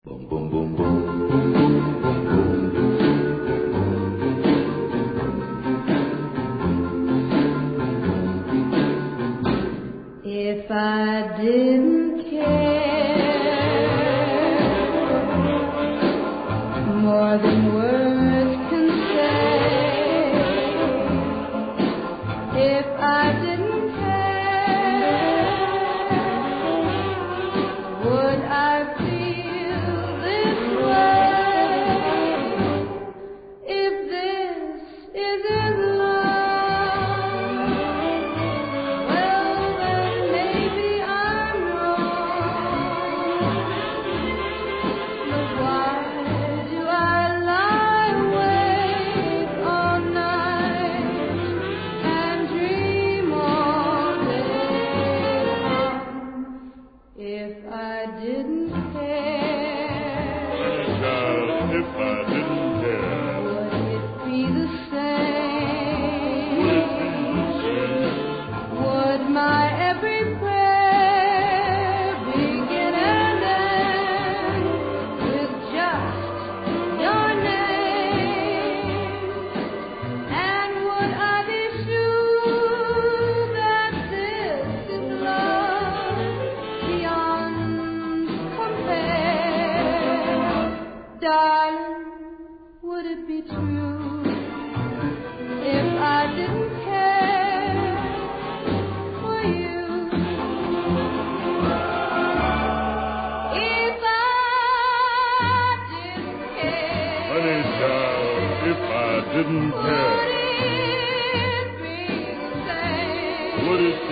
Boom, boom, boom, boom, boom, boom, boom, boom, boom. If I didn't care more than words can say, if I didn't care, would I feel this way? If this isn't love, well then maybe I'm wrong. But why do I lie awake all night and dream all day long? If I didn't care, Child, if I didn't care, would it be the same? would it be the same? Would my every prayer begin and end with just your name? And would I be sure that this is love beyond compare? Darling, would it be true if I didn't care for you? If I didn't Honey, care, child, if I didn't would care, it be the same? would it